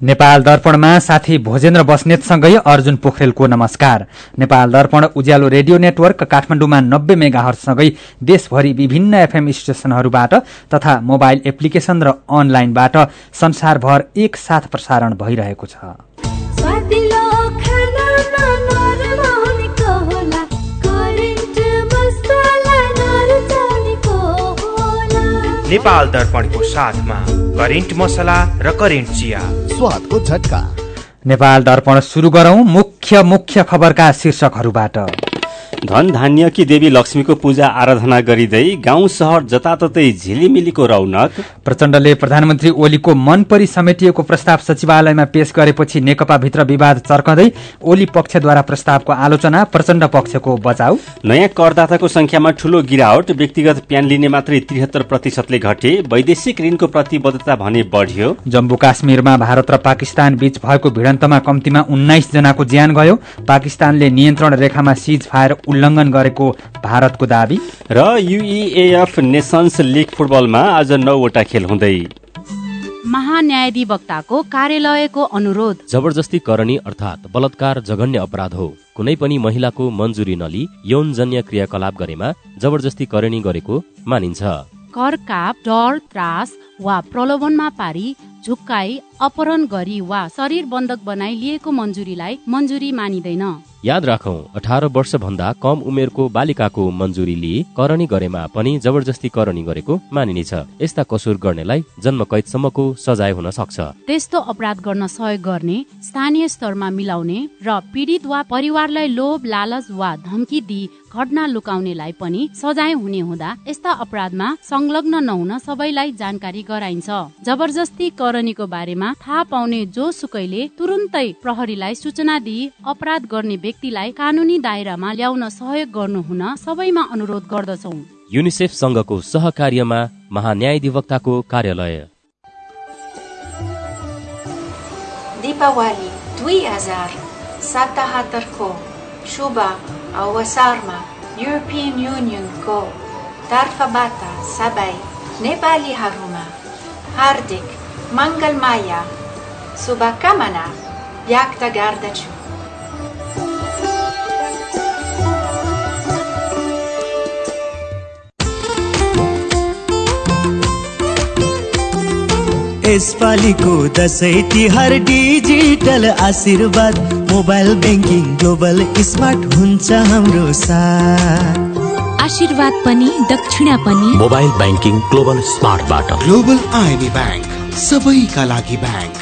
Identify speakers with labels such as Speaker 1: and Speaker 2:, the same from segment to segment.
Speaker 1: नेपाल दर्पणमा साथी भोजेन्द्र बस्नेतसँगै अर्जुन पोखरेलको नमस्कार। नेपाल दर्पण उज्यालो रेडियो नेटवर्क काठमाडौँमा 90 मेगाहर्जसँगै देशभरि विभिन्न एफएम स्टेशनहरूबाट तथा मोबाइल एप्लिकेशन र अनलाइनबाट संसारभर एकसाथ प्रसारण भइरहेको छ।
Speaker 2: नेपाल दर्पणको साथमा करेन्ट मसला र करेन्ट चिया,
Speaker 3: स्वादको झट्का।
Speaker 1: नेपाल दर्पण सुरु गरौं मुख्य खबरका शीर्षकहरूबाट।
Speaker 4: धन धान्यकी देवी लक्ष्मीको पूजा आराधना गरिँदै गाउँ शहर जताततै झिलिमिलीको रौनक।
Speaker 1: प्रचण्डले प्रधानमन्त्री ओलीको मनपरी समेटिएको प्रस्ताव सचिवालयमा पेश गरेपछि नेकपा भित्र विवाद चर्कँदै ओली पक्षद्वारा प्रस्तावको आलोचना, प्रचण्ड पक्षको बचाउ।
Speaker 4: नयाँ करदाताको संख्यामा ठूलो गिरावट, व्यक्तिगत प्यान लिने मात्रै 73% घटे, वैदेशिक ऋणको प्रतिबद्धता भने बढ्यो।
Speaker 1: जम्मू काश्मीरमा भारत र पाकिस्तान बीच भएको भिडन्तमा कम्तीमा 19 जनाको ज्यान गयो। पाकिस्तानले नियन्त्रण रेखामा सीज फायर उल्लङ्घन गरेको भारतको दावी।
Speaker 4: र यूईएएफ नेशन्स लीग फुटबलमा आज 9वटा खेल हुँदै।
Speaker 5: महान्यायाधिवक्ताको कार्यालयको अनुरोध।
Speaker 6: जबरजस्ती करणी अर्थात् बलात्कार जघन्य अपराध हो। कुनै पनि महिलाको मन्जुरी नलिई यौनजन्य क्रियाकलाप गरेमा जबरजस्ती करणी गरेको मानिन्छ।
Speaker 5: कर काप, डर, त्रास वा प्रलोभनमा पारी, झुक्काई, अपहरण गरी वा शरीर बन्धक बनाई लिएको मन्जुरीलाई मन्जुरी मानिदैन।
Speaker 6: याद राखौं, 18 वर्ष भन्दा कम उमेरको बालिकाको मन्जुरी लिई करणी गरेमा पनि जबरजस्ती करणी गरेको मानिनेछ। यस्ता कसुर गर्नेलाई जन्मकैदसम्मको सजाय हुन सक्छ।
Speaker 5: त्यस्तो अपराध गर्न सहयोग गर्ने, स्थानीय स्तरमा मिलाउने र पीडित वा परिवारलाई लोभ, लालच वा धम्की दिई घटना लुकाउनेलाई पनि सजाय हुने हुँदा यस्ता अपराधमा संलग्न नहुन सबैलाई जानकारी गराइन्छ। जबरजस्ती करणीको बारेमा थाहा पाउने जो सुकैले तुरुन्तै प्रहरीलाई सूचना दिई अपराध गर्ने व्यक्तिलाई कानूनी दायरामा ल्याउन सहयोग गर्नुहुन सबैमा अनुरोध गर्दछौं।
Speaker 6: युनिसेफ संघको सहकार्यमा महान्यायाधिवक्ताको कार्यालय।
Speaker 7: दीपावली 2077 को शुभ अवसरमा युरोपियन युनियनको तर्फबाट सबै नेपालीहरूमा हार्दिक मङ्गलमय शुभकामना व्यक्त गर्दछु।
Speaker 8: यसपालिको दशैं तिहार डिजिटल आशीर्वाद, मोबाइल बैंकिङ ग्लोबल स्मार्ट हुन्छ हाम्रो साथ।
Speaker 9: आशीर्वाद पनि दक्षिणा पनि
Speaker 10: मोबाइल बैंकिङ ग्लोबल स्मार्टबाट।
Speaker 3: ग्लोबल आइबी बैंक, सबैका लागि बैंक।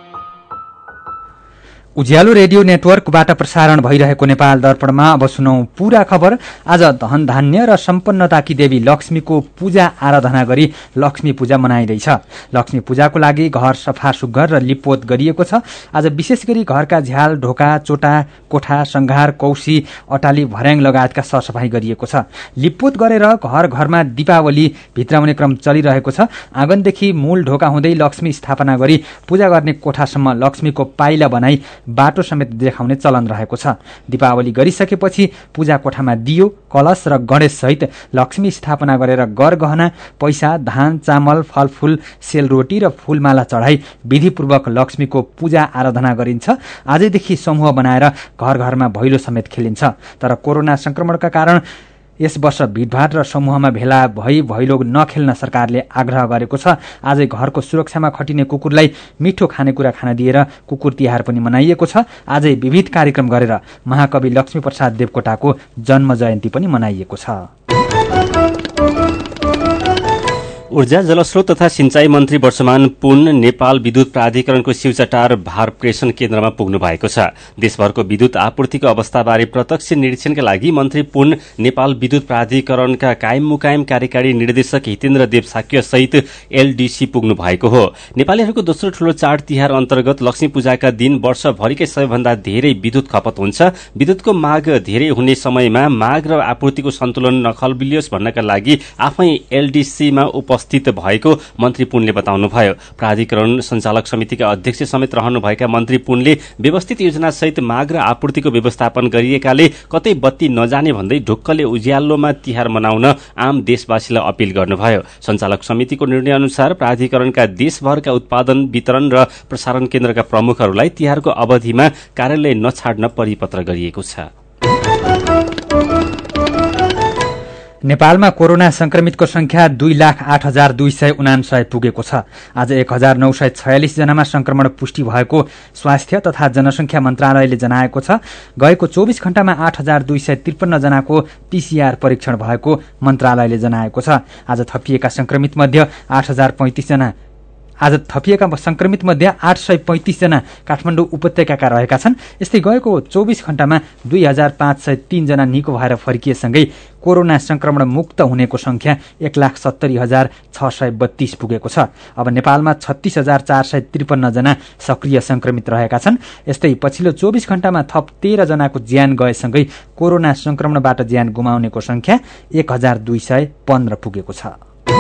Speaker 1: उज्यालो रेडियो नेटवर्कबाट प्रसारण भइरहेको नेपाल दर्पणमा अब सुनौ पूरा खबर। आज धन धान्य र सम्पन्नताकी देवी लक्ष्मीको पूजा आराधना गरी लक्ष्मी पूजा मनाइँदैछ। लक्ष्मी पूजाको लागि घर सफा सुग्घर र लिपोत गरिएको छ। आज विशेष गरी घरका झ्याल, ढोका, चोटा, कोठा, संघार, कौशी, अटाली, भर्याङ लगायतका सरसफाई गरिएको छ। लिपोत गरेर घर घरमा दीपावली भित्राउने क्रम चलिरहेको छ। आँगनदेखि मूल ढोका हुँदै लक्ष्मी स्थापना गरी पूजा गर्ने कोठासम्म लक्ष्मीको पाइला बनाई बाटो समेत देखाउने चलन रहेको छ। दीपावली गरिसकेपछि पूजा कोठामा दियो, कलश र गणेश सहित लक्ष्मी स्थापना गरेर गरगहना, पैसा, धान, चामल, फलफूल, सेलरोटी र फूलमाला चढाई विधिपूर्वक लक्ष्मीको पूजा आराधना गरिन्छ। आजैदेखि समूह बनाएर घर घरमा भैलो समेत खेलिन्छ। तर कोरोना संक्रमणका कारण यस वर्ष भिडभाड र समूहमा भेला भई भैलो नखेल्न सरकारले आग्रह गरेको छ। आजै घरको सुरक्षामा खटिने कुकुरलाई मिठो खानेकुरा खान दिएर कुकुर तिहार पनि मनाइएको छ। आजै विविध कार्यक्रम गरेर महाकवि लक्ष्मीप्रसाद देवकोटाको जन्म जयन्ती पनि मनाइएको छ।
Speaker 4: ऊर्जा, जलस्रोत तथा सिंचाई मन्त्री वर्षमान पुन नेपाल विद्युत प्राधिकरणको शिवचटार भार प्रेषण केन्द्रमा पुग्नु भएको छ। देशभरको विद्युत आपूर्तिको अवस्थाबारे प्रत्यक्ष निरीक्षणका लागि मन्त्री पुन नेपाल विद्युत प्राधिकरणका कायम मुकायम कार्यकारी निर्देशक हितेन्द्र देव साक्य सहित एलडीसी पुग्नु भएको हो। नेपालीहरूको दोस्रो ठूलो चाड तिहार अन्तर्गत लक्ष्मी पूजाका दिन वर्षभरिकै सबैभन्दा धेरै विद्युत खपत हुन्छ। विद्युतको माग धेरै हुने समयमा माग र आपूर्तिको सन्तुलन नखलबिलियोस् भन्नका लागि आफै एलडीसीमा उपस्थित उपस्थित भएको मन्त्री पुनले बताउनुभयो। प्राधिकरण सञ्चालक समितिका अध्यक्ष समेत रहनुभएका मन्त्री पुनले व्यवस्थित योजनासहित माग र आपूर्तिको व्यवस्थापन गरिएकाले कतै बत्ती नजाने भन्दै ढुक्कले उज्यालोमा तिहार मनाउन आम देशवासीलाई अपील गर्नुभयो। सञ्चालक समितिको निर्णय अनुसार प्राधिकरणका देशभरका उत्पादन, वितरण र प्रसारण केन्द्रका प्रमुखहरूलाई तिहारको अवधिमा कार्यालय नछाड्न परिपत्र गरिएको छ।
Speaker 1: नेपालमा कोरोना संक्रमितको संख्या 2,08,299 पुगेको छ। आज 1,946 जनामा संक्रमण पुष्टि भएको स्वास्थ्य तथा जनसंख्या मन्त्रालयले जनाएको छ। गएको 24 घण्टामा 8,253 जनाको पीसीआर परीक्षण भएको मन्त्रालयले जनाएको छ। आज थपिएका संक्रमित मध्ये 835 जना काठमाडौँ उपत्यकाका रहेका छन्। यस्तै गएको 24 घण्टामा 2,503 जना निको भएर फर्किएसँगै कोरोना संक्रमण मुक्त हुनेको संख्या 1,70,632 पुगेको छ। अब नेपालमा 36,453 जना सक्रिय संक्रमित रहेका छन्। यस्तै पछिल्लो 24 घण्टामा थप 13 जनाको ज्यान गएसँगै कोरोना संक्रमणबाट ज्यान गुमाउनेको संख्या 1,215 पुगेको छ।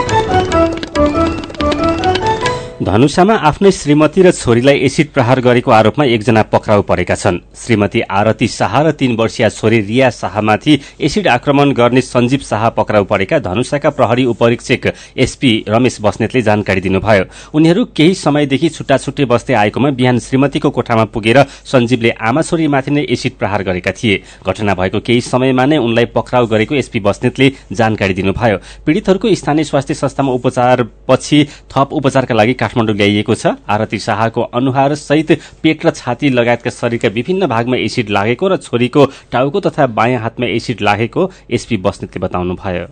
Speaker 4: धनुषामा आफ्नै श्रीमती र छोरीलाई एसिड प्रहार गरेको आरोपमा एकजना पक्राउ परेका छन्। श्रीमती आरती शाह र 3 वर्षीय छोरी रिया शाहमाथि एसिड आक्रमण गर्ने सञ्जीव शाह पक्राउ परेका धनुषाका प्रहरी उपरीक्षक एसपी रमेश बस्नेतले जानकारी दिनुभयो। उनीहरू केही समयदेखि छुट्टा छुट्टै बस्दै आएकोमा बिहान श्रीमतीको कोठामा पुगेर सञ्जीवले आमा छोरीमाथि नै एसिड प्रहार गरेका थिए। घटना भएको केही समयमा नै उनलाई पक्राउ गरेको एसपी बस्नेतले जानकारी दिनुभयो। पीड़ितहरूको स्थानीय स्वास्थ्य संस्थामा उपचारपछि थप उपचारका लागि काठमाडौँ ल्याइएको छ। आरती शाहको अनुहार सहित पेट र छाती लगायतका शरीरका विभिन्न भागमा एसिड लागेको र छोरीको टाउको तथा बायाँ हातमा एसिड लागेको एसपी बस्नेतले बताउनुभयो।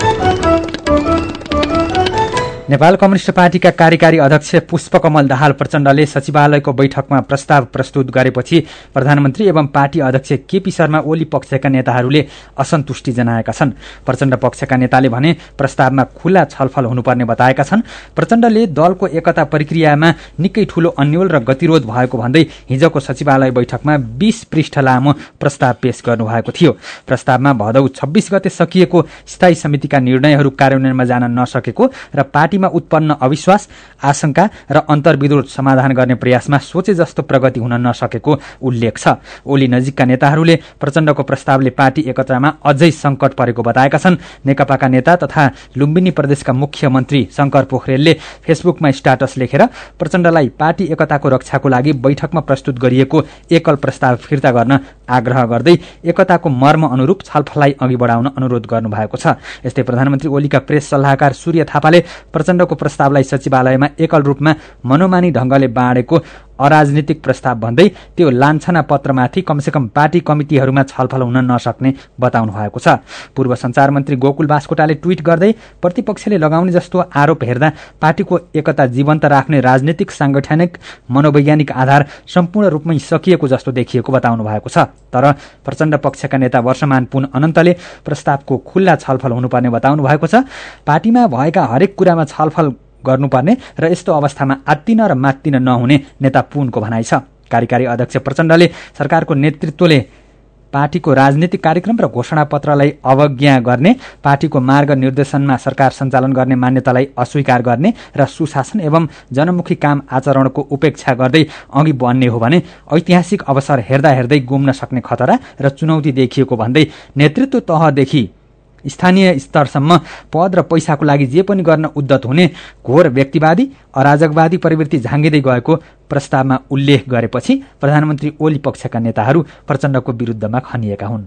Speaker 1: नेपाल कम्युनिष्ट पार्टीका कार्यकारी अध्यक्ष पुष्पकमल दाहाल प्रचण्डले सचिवालयको बैठकमा प्रस्ताव प्रस्तुत गरेपछि प्रधानमन्त्री एवं पार्टी अध्यक्ष केपी शर्मा ओली पक्षका नेताहरूले असन्तुष्टि जनाएका छन्। प्रचण्ड पक्षका नेताले भने प्रस्तावमा खुला छलफल हुनुपर्ने बताएका छन्। प्रचण्डले दलको एकता प्रक्रियामा निकै ठूलो अन्यल र गतिरोध भएको भन्दै हिजोको सचिवालय बैठकमा 20 पृष्ठ लामो प्रस्ताव पेश गर्नुभएको थियो। प्रस्तावमा भदौ 26 गते सकिएको स्थायी समितिका निर्णयहरू कार्यान्वयनमा जान नसकेको र पार्टीमा उत्पन्न अविश्वास, आशंका र अन्तर्विरोध समाधान गर्ने प्रयासमा सोचे जस्तो प्रगति हुन नसकेको उल्लेख छ। ओली नजिकका नेताहरूले प्रचण्डको प्रस्तावले पार्टी एकतामा अझै संकट परेको बताएका छन्। नेकपाका नेता तथा लुम्बिनी प्रदेशका मुख्यमन्त्री शंकर पोखरेलले फेसबुकमा स्ट्याटस लेखेर प्रचण्डलाई पार्टी एकताको रक्षाको लागि बैठकमा प्रस्तुत गरिएको एकल प्रस्ताव फिर्ता गर्न आग्रह गर्दै एकताको मर्म अनुरूप छलफललाई अघि बढाउन अनुरोध गर्नुभएको छ। यस्तै प्रधानमन्त्री ओलीका प्रेस सल्लाहकार सूर्य थापाले प्रचण्डको प्रस्तावलाई सचिवालयमा एकल रूपमा मनोमानी ढंगले बाँडेको अराजनीतिक प्रस्ताव भन्दै त्यो लान्छना पत्रमाथि कमसेकम पार्टी कमिटिहरूमा छलफल हुन नसक्ने बताउनु भएको छ। पूर्व संचार मन्त्री गोकुल बास्कोटाले ट्वीट गर्दै प्रतिपक्षले लगाउने जस्तो आरोप हेर्दा पार्टीको एकता जीवन्त राख्ने राजनीतिक सांगठनिक मनोवैज्ञानिक आधार सम्पूर्ण रूपमै सकिएको जस्तो देखिएको बताउनु भएको छ। तर प्रचण्ड पक्षका नेता वर्षमान पुन अनन्तले प्रस्तावको खुल्ला छलफल हुनुपर्ने बताउनु भएको छ। पार्टीमा भएका हरेक कुरामा छलफल गर्नुपर्ने र यस्तो अवस्थामा आत्तिन र मात्तिन नहुने नेता पुनको भनाइ छ। कार्यकारी अध्यक्ष प्रचण्डले सरकारको नेतृत्वले पार्टीको राजनीतिक कार्यक्रम र घोषणापत्रलाई अवज्ञा गर्ने, पार्टीको मार्ग निर्देशनमा सरकार सञ्चालन गर्ने मान्यतालाई अस्वीकार गर्ने र सुशासन एवं जनमुखी काम आचरणको उपेक्षा गर्दै अघि बढ्ने हो भने ऐतिहासिक अवसर हेर्दा हेर्दै गुम्न सक्ने खतरा र चुनौती देखिएको भन्दै नेतृत्व तहदेखि स्थानीय स्तरसम्म पद र पैसाको लागि जे पनि गर्न उद्यत हुने घोर व्यक्तिवादी अराजकवादी प्रवृत्ति झाँगिँदै गएको प्रस्तावमा उल्लेख गरेपछि प्रधानमन्त्री ओली पक्षका नेताहरू प्रचण्डको विरुद्धमा खनिएका हुन्।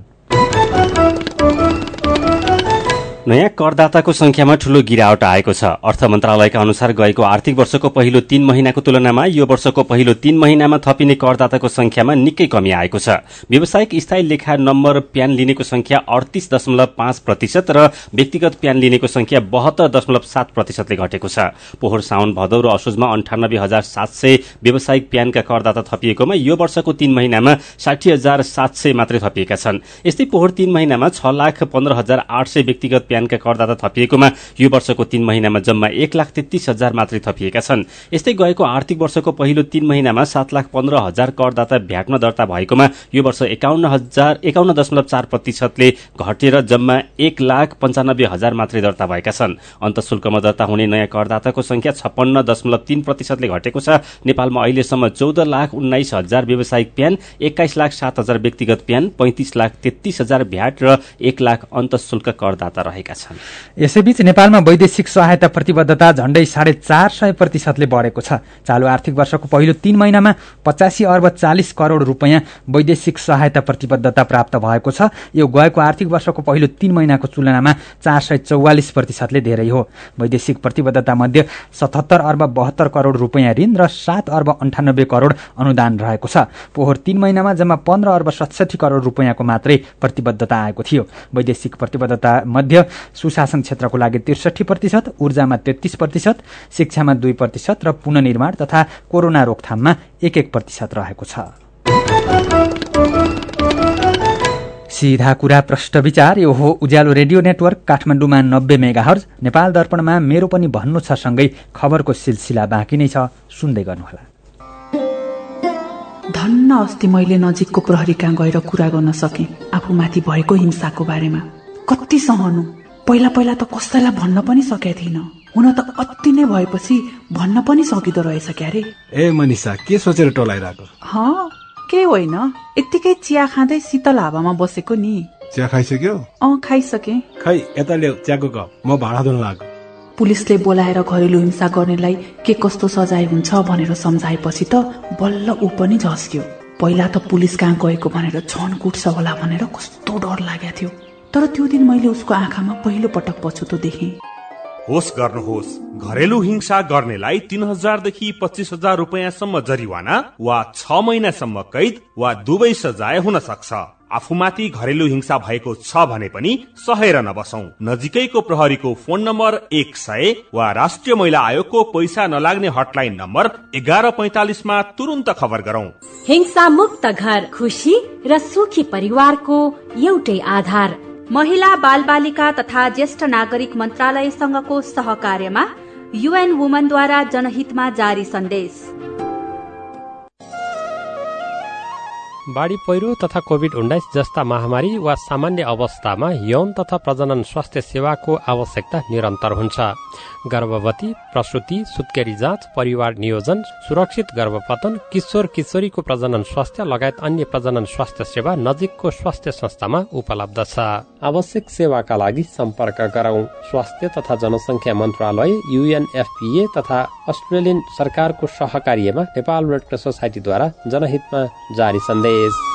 Speaker 4: नयाँ करदाताको संख्यामा ठूलो गिरावट आएको छ। अर्थ मन्त्रालयका अनुसार गएको आर्थिक वर्षको पहिलो 3 महिनाको तुलनामा यो वर्षको पहिलो 3 महिनामा थपिने करदाताको संख्यामा निकै कमी आएको छ। व्यावसायिक स्थायी लेखा नम्बर प्यान लिनेको संख्या 38.5% र व्यक्तिगत प्यान लिनेको संख्या 72.7%ले घटेको छ। पोहोर साउन भदौ र असोजमा 98,700 व्यावसायिक प्यानका करदाता थपिएकोमा यो वर्षको 3 महिनामा 60,700 मात्रै थपिएका छन्। यस्तै पोहोर 3 महिनामा 6,15,800 व्यक्तिगत प्यानका करदाता थपिएकोमा यो वर्षको 3 महिनामा जम्मा 1,33,000 मात्रै थपिएका छन्। यस्तै गएको आर्थिक वर्षको पहिलो 3 महिनामा 7,15,000 करदाता भ्याटमा दर्ता भएकोमा यो वर्ष 51.4%ले घटेर जम्मा 1,95,000 मात्रै दर्ता भएका छन्। अन्तशुल्कमा दर्ता हुने नयाँ करदाताको संख्या 56.3%ले घटेको छ। नेपालमा अहिलेसम्म 14,19,000 व्यावसायिक प्यान, 21,07,000 व्यक्तिगत प्यान, 35,33,000 भ्याट र 1,00,000 अन्तशुल्क करदाता रहेका छन्।
Speaker 1: यसैबीच नेपालमा वैदेशिक सहायता प्रतिबद्धता झण्डै 450% बढेको छ। चालु आर्थिक वर्षको पहिलो 3 महिनामा 85 अर्ब 40 करोड रुपैयाँ वैदेशिक सहायता प्रतिबद्धता प्राप्त भएको छ। यो गएको आर्थिक वर्षको पहिलो 3 महिनाको तुलनामा 444%ले धेरै हो। वैदेशिक प्रतिबद्धता मध्ये 77 अर्ब 72 करोड रुपैयाँ ऋण र 7 अर्ब 98 करोड अनुदान रहेको छ। पोहोर 3 महिनामा जम्मा 15 अर्ब 67 करोड रुपैयाँको मात्रै प्रतिबद्धता आएको थियो। वैदेशिक प्रतिबद्धता मध्ये सुशासन क्षेत्रको लागि 63%, ऊर्जामा 33%, शिक्षामा 2% र पुनर्निर्माण तथा कोरोना रोकथाममा 1% रहेको छ। सीधा कुरा प्रश्न विचार यो हो उज्यालो रेडियो नेटवर्क काठमाडौँमा 90 मेगाहर्ज, नेपाल दर्पणमा मेरो पनि भन्नु छ सँगै खबरको सिलसिला बाँकी नै छ, सुन्दै गर्नुहोला।
Speaker 11: धन्न अस्ति मैले नजिकको प्रहरी कहाँ गएर कुरा गर्न सके आफूमाथि भएको हिंसाको बारेमा। कति सहनु, पहिला पहिला त कसैलाई भन्न पनि सकेको थिइन, हुन त अति नै भएपछि भन्न पनि सकिँदो रहेछ क्यारे।
Speaker 12: ए मनिषा, के सोचेर टोलाइरहेको?
Speaker 11: के होइन, यत्तिकै चिया खाँदै शीतल हावामा बसेको नि।
Speaker 12: चिया खाइसक्यो?
Speaker 11: खाइसके।
Speaker 12: खै यता ल्याऊ चियाको कप, म भाडा दिन लाग्यो।
Speaker 11: पुलिसले बोलाएर घरेलु हिंसा गर्नेलाई के कस्तो सजाय हुन्छ भनेर सम्झाएपछि त बल्ल ऊ पनि झस्क्यो। पहिला त पुलिस कहाँ गएको भनेर छन कुट्छ होला भनेर कस्तो डर लागेको थियो, तर त्यो दिन मैले उसको आँखामा पहिलो पटक पछुतो देखेँ।
Speaker 13: होस् गर्नुहोस्, घरेलु हिंसा गर्नेलाई 3,000 देखि 25,000 रुपैयाँसम्म जरिवाना वा 6 महिनासम्म कैद वा दुवै सजाय हुन सक्छ। आफूमाथि घरेलु हिंसा भएको छ भने पनि सहेर नबसौं। नजिकैको प्रहरीको फोन नम्बर 100 वा राष्ट्रिय महिला आयोगको पैसा नलाग्ने हटलाइन नम्बर 1145 मा तुरुन्त खबर गरौं।
Speaker 14: हिंसा मुक्त घर, खुशी र सुखी परिवारको एउटै आधार। महिला बाल बालिका तथा ज्येष्ठ नागरिक मन्त्रालयसँगको सहकार्यमा UN वुमनद्वारा जनहितमा जारी सन्देश।
Speaker 15: बाढी पहिरो तथा कोभिड-19 जस्ता महामारी वा सामान्य अवस्थामा यौन तथा प्रजनन स्वास्थ्य सेवाको आवश्यकता निरन्तर हुन्छ। गर्भवती, प्रसुति, सुत्केरी जाँच, परिवार नियोजन, सुरक्षित गर्भपतन, किशोर किशोरीको प्रजनन स्वास्थ्य लगायत अन्य प्रजनन स्वास्थ्य सेवा नजिकको स्वास्थ्य संस्थामा उपलब्ध छ। आवश्यक सेवाका लागि सम्पर्क गरौं। स्वास्थ्य तथा जनसंख्या मन्त्रालय, UNFPA तथा अस्ट्रेलियन सरकारको सहकार्यमा नेपाल रेड क्रस सोसाइटीद्वारा जनहितमा जारी सन्देश।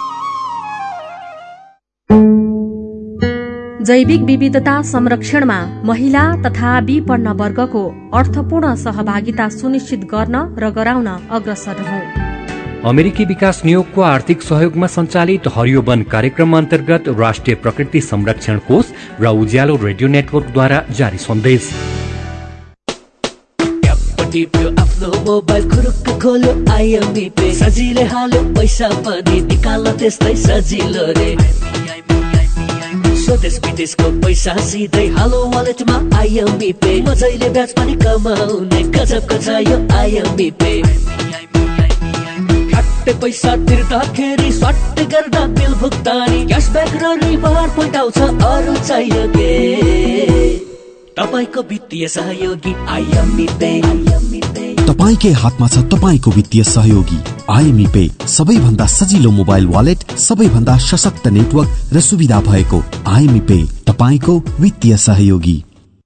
Speaker 14: जैविक विविधता संरक्षणमा महिला तथा विपन्न वर्गको अर्थपूर्ण सहभागिता सुनिश्चित गर्न र गराउन अग्रसर रहौं।
Speaker 10: अमेरिकी विकास नियोगको आर्थिक सहयोगमा सञ्चालित हरियो वन कार्यक्रम अन्तर्गत राष्ट्रिय प्रकृति संरक्षण कोष र उज्यालो रेडियो नेटवर्कद्वारा जारी सन्देश।
Speaker 16: आफ्नो मोबाइल खुरुक्क खोलो आइएमबी पे, सजिलै हाल्यो पैसा पनि निकाल्न त्यस्तै सजिलो रे। स्वदेश विदेशको पैसा सिधै हालो वालेटमा आइएमबी पे, मजैले ब्याज पनि कमाउने गजबको छ यो आइएमबी पे। खट्टे पैसा तिर्दाखेरि सट्ट गर्दा बिल भुक्तानी, क्यासब्याक र रिवार्ड पोइन्ट आउँछ, अरू चाहियो के? तपाईको वित्तीय सहयोगी आइएमबी पे।
Speaker 3: तपाईकै हातमा छ तपाईको वित्तीय सहयोगी आइएमबी पे, सबैभन्दा सजिलो मोबाइल वालेट, सबैभन्दा सशक्त नेटवर्क र सुविधा भएको आइएमबी पे, तपाईको वित्तीय सहयोगी।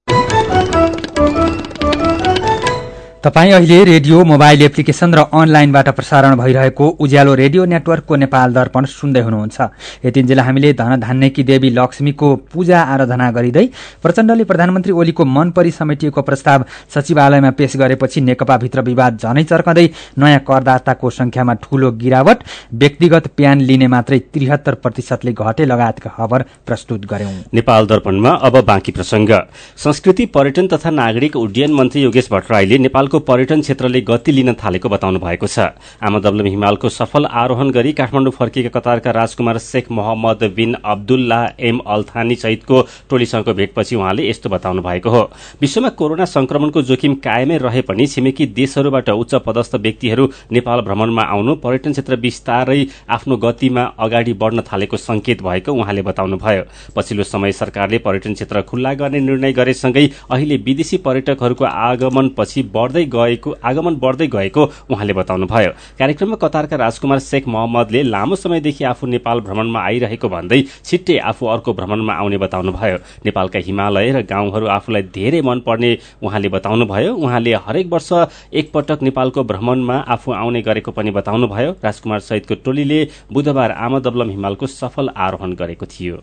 Speaker 1: तपाईँ अहिले रेडियो, मोबाइल एप्लिकेशन र अनलाइनबाट प्रसारण भइरहेको उज्यालो रेडियो नेटवर्कको नेपाल दर्पण सुन्दै हुनुहुन्छ। यतिन्जेल हामीले धनधान्यकी देवी लक्ष्मीको पूजा आराधना गरिँदै प्रचण्डले प्रधानमन्त्री ओलीको मन परी समेटिएको प्रस्ताव सचिवालयमा पेश गरेपछि नेकपाभित्र विवाद झनै चर्कँदै नयाँ करदाताको संख्यामा ठूलो गिरावट, व्यक्तिगत प्यान लिने मात्रै 73%ले घटे लगायतका खबर प्रस्तुत गर्यौं।
Speaker 4: नेपाल दर्पणमा अब बाँकी प्रसंग। संस्कृति, पर्यटन तथा नागरिक उड्डयन मन्त्री योगेश भट्टराईले नेपालको नेपालको पर्यटन क्षेत्रले गति लिन थालेको बताउनु भएको छ। आमादब्लम हिमालको सफल आरोहण गरी काठमाडौँ फर्किएका कतारका राजकुमार शेख मोहम्मद बिन अब्दुल्लाह एम अल्थानी सहितको टोलीसँगको भेटपछि उहाँले यस्तो बताउनु भएको हो। विश्वमा कोरोना संक्रमणको जोखिम कायमै रहे पनि छिमेकी देशहरूबाट उच्च पदस्थ व्यक्तिहरू नेपाल भ्रमणमा आउनु पर्यटन क्षेत्र बिस्तारै आफ्नो गतिमा अगाडि बढ्न थालेको संकेत भएको उहाँले बताउनुभयो। पछिल्लो समय सरकारले पर्यटन क्षेत्र खुल्ला गर्ने निर्णय गरेसँगै अहिले विदेशी पर्यटकहरूको आगमन बढ्दै गएको उहाँले बताउनुभयो। कार्यक्रममा कतारका राजकुमार शेख मोहम्मदले लामो समयदेखि आफू नेपाल भ्रमणमा आइरहेको भन्दै छिट्टै आफू अर्को भ्रमणमा आउने बताउनुभयो। नेपालका हिमालय र गाउँहरू आफूलाई धेरै मन पर्ने उहाँले बताउनुभयो। उहाँले हरेक वर्ष एकपटक नेपालको भ्रमणमा आफू आउने गरेको पनि बताउनुभयो। राजकुमार सहितको टोलीले बुधबार आमादब्लम हिमालको सफल आरोहण गरेको थियो।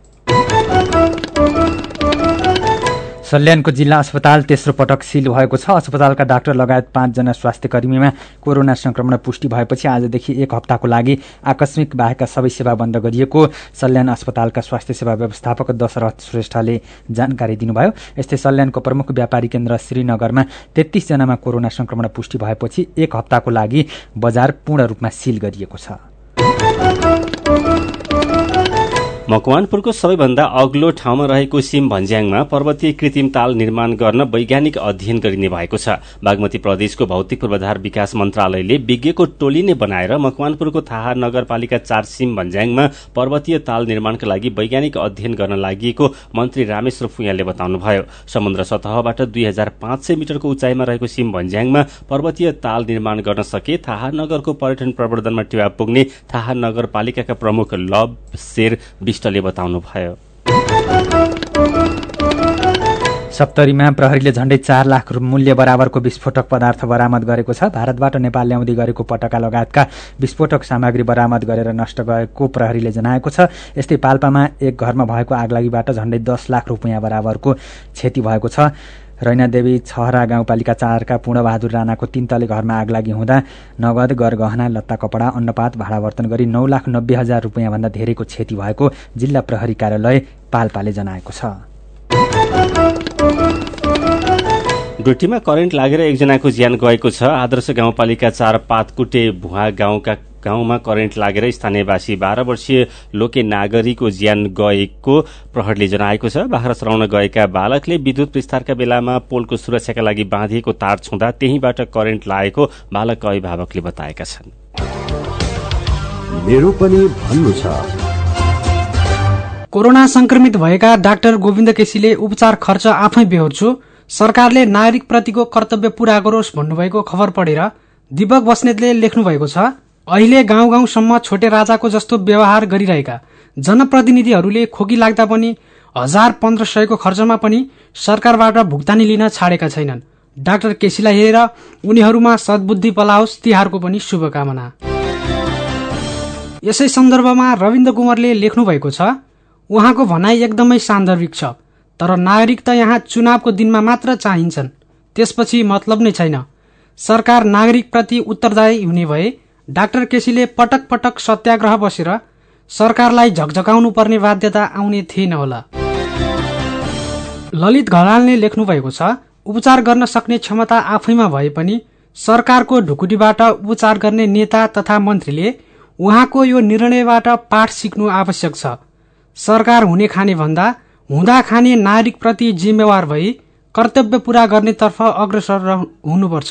Speaker 1: सल्यानको जिल्ला अस्पताल तेस्रो पटक सील भएको छ। अस्पतालका डाक्टर लगायत 5 जना स्वास्थ्य कर्मीमा कोरोना संक्रमण पुष्टि भएपछि आजदेखि 1 हप्ताको लागि आकस्मिक बाहेकका सबै सेवा बन्द गरिएको सल्यान अस्पतालका स्वास्थ्य सेवा व्यवस्थापक दशरथ श्रेष्ठले जानकारी दिनुभयो। यस्तै सल्यानको प्रमुख व्यापारी केन्द्र श्रीनगरमा 33 जनामा कोरोना संक्रमण पुष्टि भएपछि 1 हप्ताको लागि बजार पूर्ण रूपमा सील गरिएको छ।
Speaker 4: मकवानपुरको सबैभन्दा अग्लो ठाउँमा रहेको सिम भन्ज्याङमा पर्वतीय कृत्रिम ताल निर्माण गर्न वैज्ञानिक अध्ययन गरिने भएको छ। बागमती प्रदेशको भौतिक पूर्वाधार विकास मन्त्रालयले विज्ञको टोली नै बनाएर मकवानपुरको थाहा नगरपालिका 4 सिम भन्ज्याङमा पर्वतीय ताल निर्माणका लागि वैज्ञानिक अध्ययन गर्न लागि मन्त्री रामेश्वर फुयालले बताउनुभयो। समुद्र सतहबाट 2500 मिटरको उचाइमा रहेको सिम भन्ज्याङमा पर्वतीय ताल निर्माण गर्न सके थाहा नगरको पर्यटन प्रवर्धनमा टेवा पुग्ने थाहा नगरपालिकाका प्रमुख लव शेर विष्टले बताउनुभयो।
Speaker 1: सप्तरीमा प्रहरीले झण्डै 4 लाख मूल्य बराबरको विस्फोटक पदार्थ बरामद गरेको छ। भारतबाट नेपाल ल्याउँदै गरेको पटका लगायतका विस्फोटक सामग्री बरामद गरेर नष्ट गरेको प्रहरीले जनाएको छ। यस्तै पाल्पामा एक घरमा भएको आगलागीबाट झण्डै 10 लाख रुपियाँ बराबरको क्षति भएको छ। रैनादेवी छहरा गाउँपालिका 4 का पूर्णबहादुर राणाको 3 तले घरमा आगलागी हुँदा नगद गरगहना लत्ता कपडा अन्नपात भाडा वर्तन गरी 9,90,000 रुपियाँ भन्दा धेरैको क्षति भएको जिल्ला प्रहरी कार्यालय पाल्पाले जनाएको छ।
Speaker 4: डोटीमा करेन्ट लागेर एकजनाको ज्यान गएको छ। आदर्श गाउँपालिका 4 पातकुटे भुवा गाउँमा करेन्ट लागेर स्थानीयवासी 12 वर्षीय लोके नागरीको ज्यान गएको प्रहरीले जनाएको छ। बाख्रा चराउन गएका बालकले विद्युत विस्तारका बेलामा पोलको सुरक्षाका लागि बाँधिएको तार छुँदा त्यहीबाट करेन्ट लागेको बालकका अभिभावकले बताएका छन्।
Speaker 3: मेरो पनि भन्नु छ।
Speaker 17: कोरोना संक्रमित भएका डाक्टर गोविन्द केसीले उपचार खर्च आफै बेहोर्छु, सरकारले नागरिक प्रतिको कर्तव्य पूरा गरोस् भन्नुभएको खबर पढेर दिपक बस्नेतले लेख्नु भएको छ। अहिले गाउँ गाउँसम्म छोटे राजाको जस्तो व्यवहार गरिरहेका जनप्रतिनिधिहरूले खोकी लाग्दा पनि 1000-1500 को खर्चमा पनि सरकारबाट भुक्तानी लिन छाडेका छैनन्। डाक्टर केसीलाई हेरेर उनीहरूमा सद्बुद्धि पलाओस्, तिहारको पनि शुभकामना। यसै सन्दर्भमा रविन्द्र कुमारले लेख्नु भएको छ, उहाँको भनाई एकदमै सान्दर्भिक छ, तर नागरिक त यहाँ चुनावको दिनमा मात्र चाहिन्छन्, त्यसपछि मतलब नै छैन। सरकार नागरिक प्रति उत्तरदायी हुने भए डाक्टर केसीले पटक पटक सत्याग्रह बसेर सरकारलाई झकझकाउनु पर्ने बाध्यता आउने थिएन होला। ललित घलालले लेख्नु भएको छ, उपचार गर्न सक्ने क्षमता आफैमा भए पनि सरकारको ढुकुटीबाट उपचार गर्ने नेता तथा मन्त्रीले उहाँको यो निर्णयबाट पाठ सिक्नु आवश्यक छ। सरकार हुने खाने भन्दा हुँदा खाने नागरिक प्रति जिम्मेवार भई कर्तव्य पूरा गर्नेतर्फ अग्रसर हुनुपर्छ।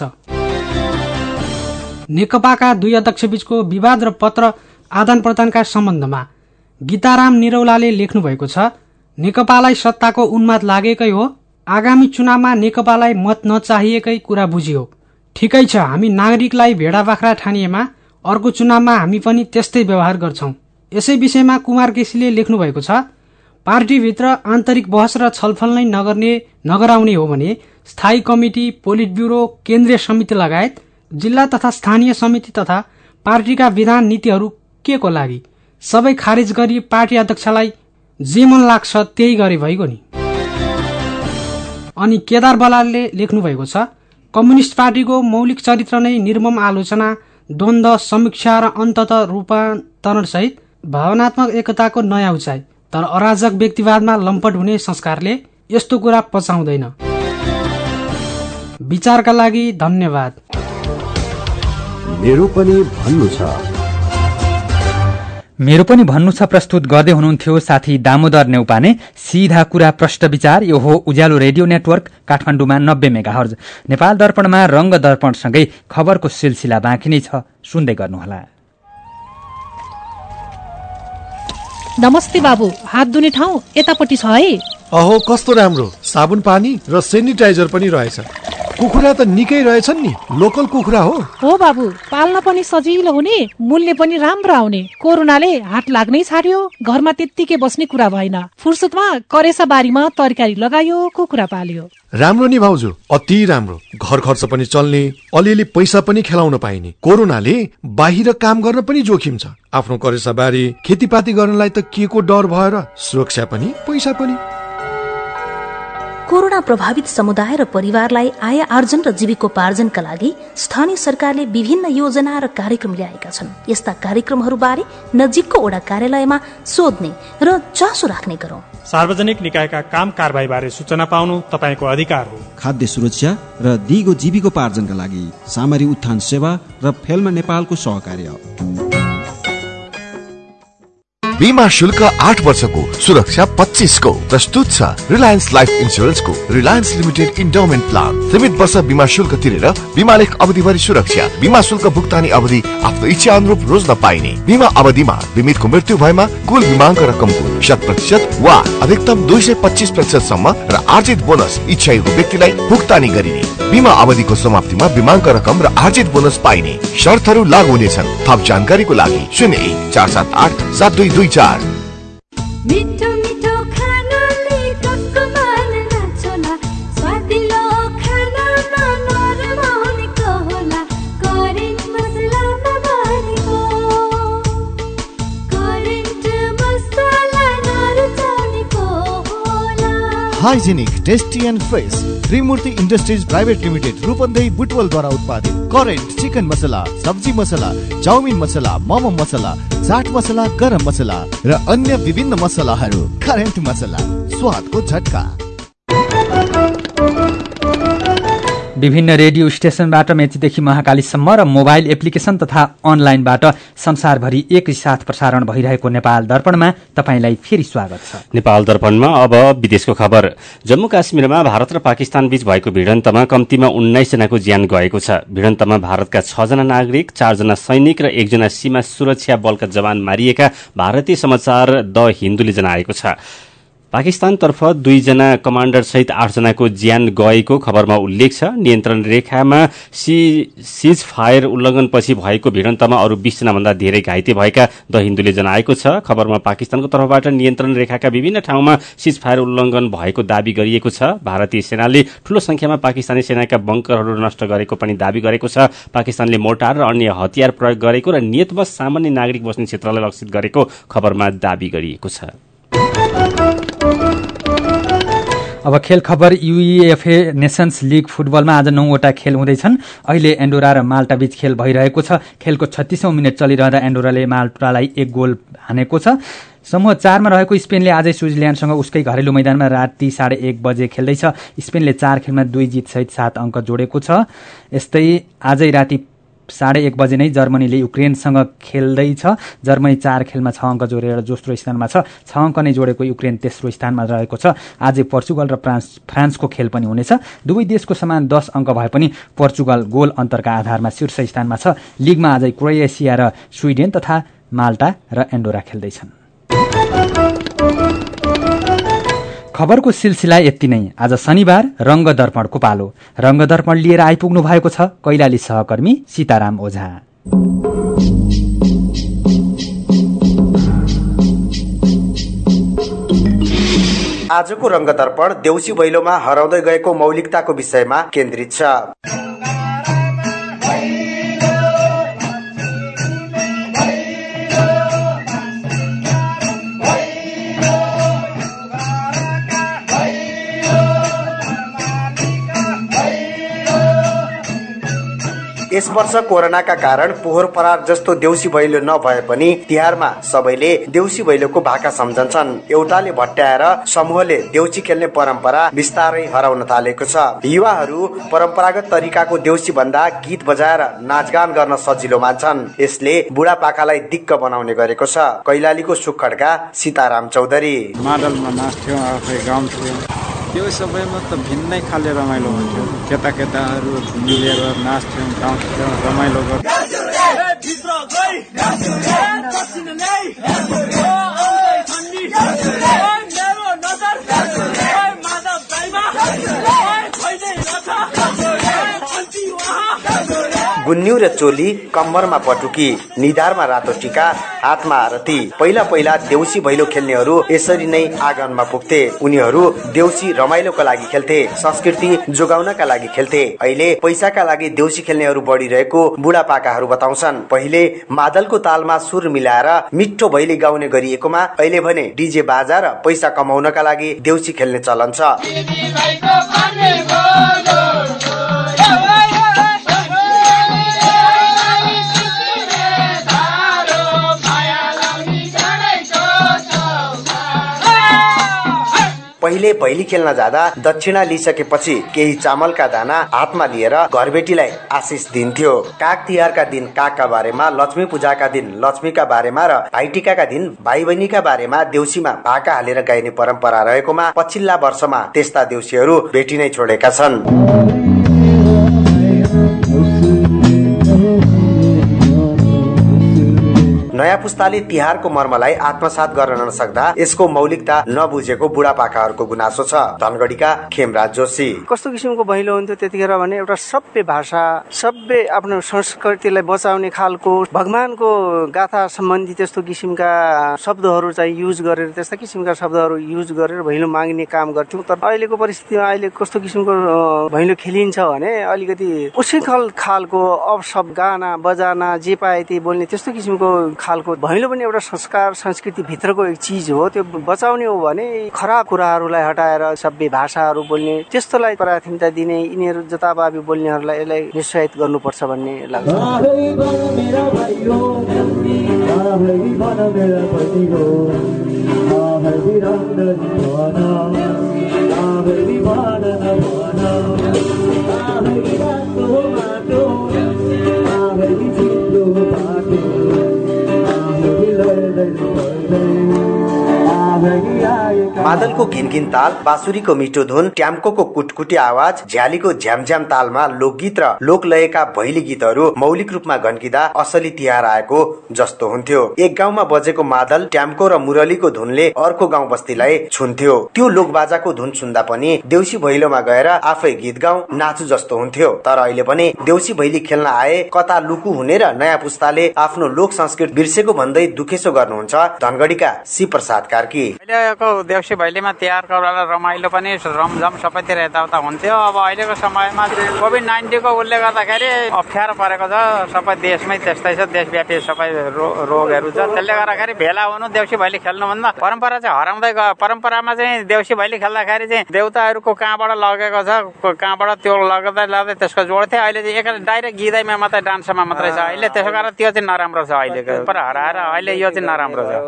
Speaker 17: नेकपाका 2 अध्यक्षबीचको विवाद र पत्र आदान प्रदानका सम्बन्धमा गीताराम निरौलाले लेख्नु भएको छ, नेकपालाई सत्ताको उन्माद लागेकै हो, आगामी चुनावमा नेकपालाई मत नचाहिएकै कुरा बुझियो। ठिकै छ, हामी नागरिकलाई भेडा बाख्रा ठानिएमा अर्को चुनावमा हामी पनि त्यस्तै व्यवहार गर्छौं। यसै विषयमा कुमार केसीले लेख्नु भएको छ, पार्टीभित्र आन्तरिक बहस र छलफल नै नगराउने हो भने स्थायी कमिटी, पोलिट ब्युरो, केन्द्रीय समिति लगायत जिल्ला तथा स्थानीय समिति तथा पार्टीका विधान नीतिहरू के को लागि सबै खारेज गरी पार्टी अध्यक्षलाई जे मन लाग्छ त्यही गरे भइगयो नि। अनि केदार बलालले लेख्नु भएको छ, कम्युनिस्ट पार्टीको मौलिक चरित्र नै निर्मम आलोचना, द्वन्द्व, समीक्षा र अन्ततः रूपान्तरण सहित भावनात्मक एकताको नयाँ उचाइ, तर अराजक व्यक्तिवादमा लम्पट हुने संस्कारले यस्तो कुरा पचाउँदैन। विचारका लागि धन्यवाद।
Speaker 3: मेरो पनि भन्नु छ।
Speaker 1: मेरो पनि भन्नु छ प्रस्तुत गर्दै हुनुहुन्थ्यो साथी दामोदर नेउपाने। सीधा कुरा प्रष्ट विचार, यो हो उज्यालो रेडियो नेटवर्क काठमाडौँमा 90 मेगाहर्ज। नेपाल दर्पणमा रंग दर्पणसँगै खबरको सिलसिला बाँकी नै छ, सुन्दै गर्नुहोला।
Speaker 18: नमस्ते बाबु, हात धुने ठाउँ यतापट्टि छ है?
Speaker 19: अहो कस्तो राम्रो, साबुन पानी र सेनिटाइजर पनि रहेछ। कुखुरा त निकै रहेछन् नि, लोकल कुखुरा हो
Speaker 18: बाबु, पाल्न पनि सजिलो हुने, मूल्य पनि राम्रो आउने। कोरोनाले हाट लाग्नै छाड्यो, घरमा त्यत्तिकै बस्ने कुरा भएन। फुर्सदमा करेसा बारीमा तरकारी लगायो, कुखुरा पाल्यो।
Speaker 19: राम्रो नि भाउजू, अति राम्रो। घर खर्च पनि चल्ने, अलिअलि पैसा पनि खेलाउन पाइने। कोरोनाले बाहिर काम गर्न पनि जोखिम छ। आफ्नो करेसा बारी खेतीपाती गर्नलाई त के को डर भएर, सुरक्षा पनि पैसा पनि।
Speaker 20: कोरोना प्रभावित समुदाय र परिवारलाई आय आर्जन र जीविकोपार्जनका लागि स्थानीय सरकारले विभिन्न योजना र कार्यक्रम ल्याएका छन्। यस्ता कार्यक्रमहरूबारे नजिकको वडा कार्यालयमा सोध्ने र चासो राख्ने गरौं।
Speaker 21: सार्वजनिक निकायका काम कारबाही बारे सूचना पाउनु तपाईको अधिकार हो।
Speaker 3: खाद्य सुरक्षा र दिगो जीविकोपार्जनका लागि सामरी उत्थान सेवा र फेल्मा नेपालको सहकार्य।
Speaker 22: बीमा शुल्क 8 वर्षको, सुरक्षा 25 को प्रस्तुत छ रिलायन्स लाइफ इन्स्योरेन्सको रिलायन्स लिमिटेड इन्डोमेन्ट प्लान। सीमित वर्ष बीमा शुल्क तिरेर बीमालेख अवधिभरि सुरक्षा। बीमा शुल्क भुक्तानी अवधि आफ्नो इच्छा अनुरूप रोज्न पाइने। बीमा अवधिमा बिमितको मृत्यु भएमा कुल बीमाको रकमको 100% वा अधिकतम 225% सम्म र आर्जित बोनस इच्छायुक्त व्यक्तिलाई भुक्तानी गरिने। बीमा अवधिको समाप्तिमा बीमाको रकम र आर्जित बोनस पाइने। शर्तहरू लागू हुनेछन्। थप जानकारीको लागि 0147872224।
Speaker 23: मिठो मिठो खानाले टक्क मान नाच्ला, स्वादिलो खानामा नरमाउनेको होला, करेन्ट मसलामा बनेको, करेन्ट मसला नरुचाउनेको होला।
Speaker 24: Hygienic, tasty and fresh Trimurti industries private limited Rupandehi बुटवलद्वारा उत्पादित करेन्ट चिकन मसला, सब्जी मसला, चाउमिन मसला, मोमो मसला, चाट मसला, गरम मसला र अन्य विभिन्न मसलाहरू। करेन्ट मसला, स्वादको झट्का।
Speaker 1: विभिन्न रेडियो स्टेशनबाट मेचीदेखि महाकालीसम्म र मोबाइल एप्लिकेशन तथा अनलाइनबाट संसारभरि एकैसाथ प्रसारण भइरहेको नेपाल दर्पणमा तपाईंलाई फेरि स्वागत छ।
Speaker 4: नेपाल दर्पणमा अब विदेशको खबर। जम्मू काश्मीरमा भारत र पाकिस्तान बीच भएको भिडन्तमा कम्तीमा 19 जनाको ज्यान गएको छ। भिडन्तमा भारतका 6 जना नागरिक, 4 जना सैनिक र 1 जना सीमा सुरक्षा बलका जवान मारिएका भारतीय समाचार द हिन्दूले जनाएको छ। पाकिस्तानतर्फ 2 जना कमाण्डर सहित 8 जनाको ज्यान गएको खबरमा उल्लेख छ। नियन्त्रण रेखामा सीज फायर उल्लङ्घनपछि भएको भिडन्तमा अरू 20 जना भन्दा धेरै घाइते भएका द हिन्दूले जनाएको छ। खबरमा पाकिस्तानको तर्फबाट नियन्त्रण रेखाका विभिन्न ठाउँमा सीज फायर उल्लङ्घन भएको दावी गरिएको छ। भारतीय सेनाले ठूलो संख्यामा पाकिस्तानी सेनाका बंकरहरू नष्ट गरेको पनि दावी गरेको छ। पाकिस्तानले मोर्टार र अन्य हतियार प्रयोग गरेको र नियतवश सामान्य नागरिक बस्ने क्षेत्रलाई लक्षित गरेको खबरमा दावी गरिएको छ।
Speaker 1: अब खेल खबर। UEFA नेशन्स लीग फुटबलमा आज 9वटा खेल हुँदैछन्। अहिले एन्डोरा र माल्टा बीच खेल भइरहेको छ। खेलको 36औं मिनेट चलिरहँदा एन्डोराले माल्टालाई 1 गोल हानेको छ। समूह 4 मा रहेको स्पेनले आजै स्विजरल्याण्डसँग उसकै घरेलु मैदानमा राति 1:30 बजे खेल्दैछ। स्पेनले 4 खेलमा 2 जित सहित 7 अङ्क जोडेको छ। यस्तै आजै राति 1:30 बजे नै जर्मनीले युक्रेनसँग खेल्दैछ। जर्मनी 4 खेलमा 6 अङ्क जोडेर दोस्रो स्थानमा छ। 6 अङ्क नै जोडेको युक्रेन तेस्रो स्थानमा रहेको छ। आज पोर्चुगल र फ्रान्सको खेल पनि हुनेछ। दुवै देशको समान 10 अङ्क भए पनि पोर्चुगल गोल अन्तरका आधारमा शीर्ष स्थानमा छ। लिगमा आज क्रोएसिया र स्विडेन तथा माल्टा र एन्डोरा खेल्दैछन्। खबरको सिलसिला यति नै। आज शनिबार रंग दर्पणको पालो। रंग दर्पण लिएर आइपुग्नु भएको छ कैलाली सहकर्मी सीताराम ओझा।
Speaker 25: आजको रंग दर्पण देउसी भैलोमा हराउँदै गएको मौलिकताको विषयमा केन्द्रित छ। यस वर्ष कोरोनाका कारण पोहोर परार जस्तो देउसी भैलो नभए पनि तिहारमा सबैले देउसी भैलोको भाका सम्झन्छन्। एउटाले भट्याएर समूहले देउसी खेल्ने परम्परा बिस्तारै हराउन थालेको छ। युवाहरू परम्परागत तरिकाको देउसी भन्दा गीत बजाएर नाचगान गर्न सजिलो मान्छन्। यसले बुढापाकालाई दिक्क बनाउने गरेको छ। कैलालीको सुखखड्का सीताराम चौधरी।
Speaker 2: मादलमा नाच्थ्यौँ, आफै गाउँथ्यौँ, त्यो सबैमा त भिन्नै खाले रमाइलो हुन्थ्यो। केटाकेटाहरू मिलेर नाच्थ्यौँ, गाउँथ्यौँ, रमाइलो गर्थ्यौँ। गुन्यु र चोली, कम्मरमा पटुकी, निधारमा रातो टीका, हातमा आरती। पहिला पहिला देउसी भैलो खेल्नेहरू यसरी नै आँगनमा पुग्थे। उनीहरू देउसी रमाइलोका लागि खेल्थे, संस्कृति जोगाउनका लागि खेल्थे। अहिले पैसाका लागि देउसी खेल्नेहरू बढिरहेको बुढापाकाहरू बताउँछन्। पहिले मादलको तालमा सुर मिलाएर मिठो भैली गाउने गरिएकोमा अहिले भने डीजे बाजा र पैसा कमाउनका लागि देउसी खेल्ने चलन छ। पहिले भैली खेल्न जाँदा दक्षिणा लिइसकेपछि केही चामलका दाना हातमा लिएर घरबेटीलाई आशिष दिन्थ्यो। काग तिहारका दिन कागका बारेमा, लक्ष्मी पूजाका दिन लक्ष्मीका बारेमा र भाइटिकाका दिन भाइ बहिनीका बारेमा देउसीमा भाका हालेर गाइने परम्परा रहेकोमा पछिल्ला वर्षमा त्यस्ता देउसीहरू भेटिनै छोडेका छन्। नयाँ पुस्ताले तिहारको मर्मलाई आत्मसात गर्न नसक्दा यसको मौलिकता नबुझेको बुढापाकाहरूको गुनासो छ। धनगढीका खेमराज जोशी।
Speaker 5: कस्तो किसिमको भैलो हुन्थ्यो त्यतिखेर भने एउटा सभ्य भाषा, सभ्य आफ्नो संस्कृतिलाई बचाउने खालको भगवानको गाथा सम्बन्धी त्यस्तो किसिमका शब्दहरू चाहिँ युज गरेर, त्यस्ता किसिमका शब्दहरू युज गरेर भैलो माग्ने काम गर्थ्यौँ। तर अहिलेको परिस्थितिमा अहिले कस्तो किसिमको भैलो खेलिन्छ भने अलिकति उसिखल खालको अवशब्द, गाना बजाना जे पाए त्यही बोल्ने त्यस्तो किसिमको खालको भैलो पनि एउटा संस्कार संस्कृति भित्रको एक चिज हो। त्यो बचाउने हो भने खराब कुराहरूलाई हटाएर सभ्य भाषाहरू बोल्ने त्यस्तोलाई प्राथमिकता दिने, यिनीहरू जताभावी बोल्नेहरूलाई यसलाई निरुत्साहित गर्नुपर्छ भन्ने लाग्छ। मादलको घिनघिन ताल, बाँसुरीको मिठो धुन, ट्याम्कोको कुटकुटी आवाज, झ्यालीको झ्यामझ्याम तालमा लोकगीत र लोकलयका भैली गीतहरू मौलिक रूपमा गन्किँदा असली तिहार आएको जस्तो हुन्थ्यो। एक गाउँमा बजेको मादल, ट्याम्को र मुरलीको धुनले अर्को गाउँ बस्तीलाई छुन्थ्यो। त्यो लोकबाजाको धुन सुन्दा पनि देउसी भैलोमा गएर आफै गीत गाउँ नाचु जस्तो हुन्थ्यो। तर अहिले पनि देउसी भैली खेल्न आए कता लुकु हुने र नयाँ पुस्ताले आफ्नो लोक संस्कृति बिर्सेको भन्दै दुखेसो गर्नुहुन्छ धनगढीका सी प्रसाद कार्की।
Speaker 6: देउसी भैलीमा तिहारको बेला रमाइलो पनि रमझम सबैतिर यताउता हुन्थ्यो। अब अहिलेको समयमा कोभिड-19 को उसले गर्दाखेरि अप्ठ्यारो परेको छ। सबै देशमै त्यस्तै छ, देशव्यापी सबै रोगहरू छ। त्यसले गर्दाखेरि भेला हुनु, देउसी भैली खेल्नुभन्दा परम्परा चाहिँ हराउँदै गयो। परम्परामा चाहिँ देउसी भैली खेल्दाखेरि चाहिँ देउताहरूको कहाँबाट लगेको छ, कहाँबाट त्यो लाग्दै त्यसको जोड्थे। अहिले चाहिँ एक डाइरेक्ट गीतैमा मात्रै, डान्समा मात्रै छ अहिले। त्यसो कारण त्यो चाहिँ नराम्रो छ। अहिलेको पर हराएर अहिले यो चाहिँ नराम्रो छ।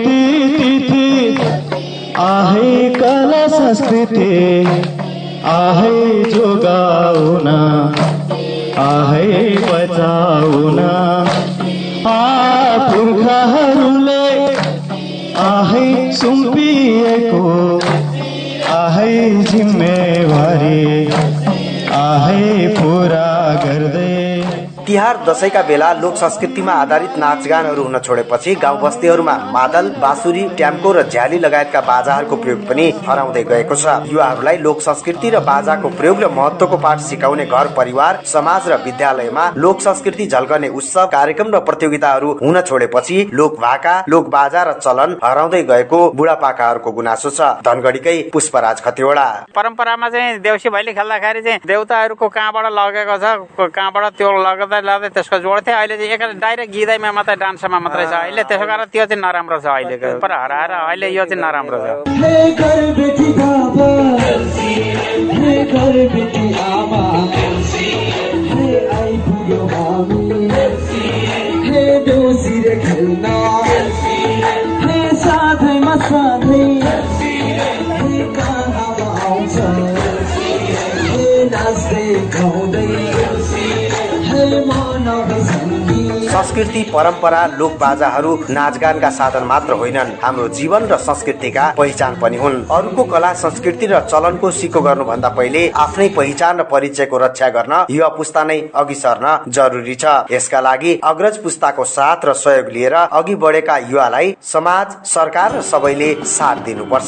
Speaker 7: आहे कला संस्कृति, आहे जोगाउन, आहे बचाउन, पुर्खाहरूले आहे सुम्पिएको, आहे जिम्मेवारी, आहे पूरा गर्दै।
Speaker 25: तिहार दशैंका बेला लोक संस्कृतिमा आधारित नाचगानहरू हुन छोडेपछि गाउँ बस्तीहरूमा मादल, बाँसुरी, ट्याम्को र झ्याली लगायतका बाजाहरूको प्रयोग पनि हराउँदै गएको छ। युवाहरूलाई लोक संस्कृति र बाजाको प्रयोग र महत्वको पाठ सिकाउने घर परिवार, समाज र विद्यालयमा लोक संस्कृति झल्कने उत्सव, कार्यक्रम र प्रतियोगिताहरू हुन छोडेपछि लोक भाका, लोक बाजा र चलन हराउँदै गएको बुढापाकाहरूको गुनासो छ। धनगढीकै पुष्पराज खतिवडा।
Speaker 6: परम्परामा चाहिँ देउसी भैली खेल्दाखेरि चाहिँ देउताहरूको कहाँबाट लगेको छ, कहाँबाट त्यो लगेको त्यसको जोड्थे। अहिले चाहिँ एक डाइरेक्ट गीतैमा मात्रै, डान्समा मात्रै छ अहिले। त्यसो कारण त्यो चाहिँ नराम्रो छ। अहिलेको पर हराएर अहिले यो चाहिँ नराम्रो छ।
Speaker 23: आमा
Speaker 2: संस्कृति परम्परा लोक बाजाहरू नाचगानका साधन मात्र होइनन्, हाम्रो जीवन र संस्कृतिका पहिचान पनि हुन्। अरूको कला संस्कृति र चलनको सिको गर्नुभन्दा पहिले आफ्नै पहिचान र परिचयको रक्षा गर्न युवा पुस्ता नै अघि सर्न जरुरी छ। यसका लागि अग्रज पुस्ताको साथ र सहयोग लिएर अघि बढेका युवालाई समाज, सरकार र सबैले साथ दिनुपर्छ।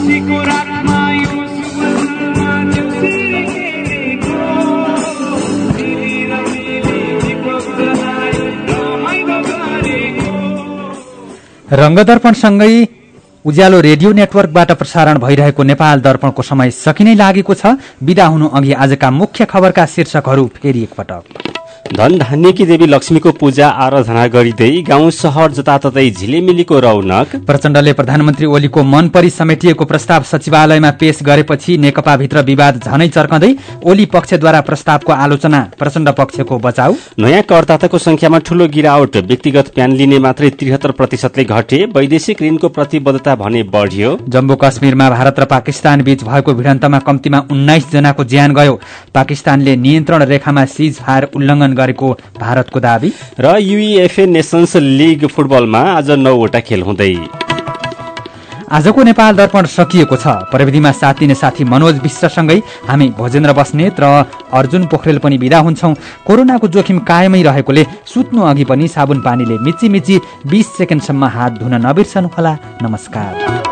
Speaker 1: रङ्गदर्पणसँगै उज्यालो रेडियो नेटवर्कबाट प्रसारण भइरहेको नेपाल दर्पणको समय सकिनै लागेको छ। बिदा हुनु अघि आजका मुख्य खबरका शीर्षकहरू फेरि एकपटक।
Speaker 4: धन धान्यकी देवी लक्ष्मीको पूजा आराधना गरिँदै गाउँ सहर जताततै झिलिमिलीको रौनक।
Speaker 1: प्रचण्डले प्रधानमन्त्री ओलीको मन परी समेटिएको प्रस्ताव सचिवालयमा पेश गरेपछि नेकपाभित्र विवाद झनै चर्कँदै ओली पक्षद्वारा प्रस्तावको आलोचना, प्रचण्ड पक्षको बचाउ।
Speaker 4: नयाँ करदाताको संख्यामा ठूलो गिरावट, व्यक्तिगत प्यान लिने मात्रै 73% घटे, वैदेशिक ऋणको प्रतिबद्धता भने बढ्यो।
Speaker 1: जम्मू कश्मीरमा भारत र पाकिस्तान बीच भएको भिडन्तमा कम्तीमा 19 जनाको ज्यान गयो। पाकिस्तानले नियन्त्रण रेखामा सीज फायर उल्लङ्घन गरेको भारतको दावी।
Speaker 4: र युईएफए नेसन्स लिग फुटबलमा आज 9वटा खेल हुँदै।
Speaker 1: आजको नेपाल दर्पण सकिएको छ। प्रविधिमा साथ दिने साथी मनोज विश्वसँगै हामी भोजेन्द्र बस्नेत र अर्जुन पोखरेल पनि बिदा हुन्छौं। कोरोनाको जोखिम कायमै रहेकोले सुत्नु अघि पनि साबुन पानीले मिची 20 सेकेन्डसम्म हात धुन नबिर्सनुहोला। नमस्कार।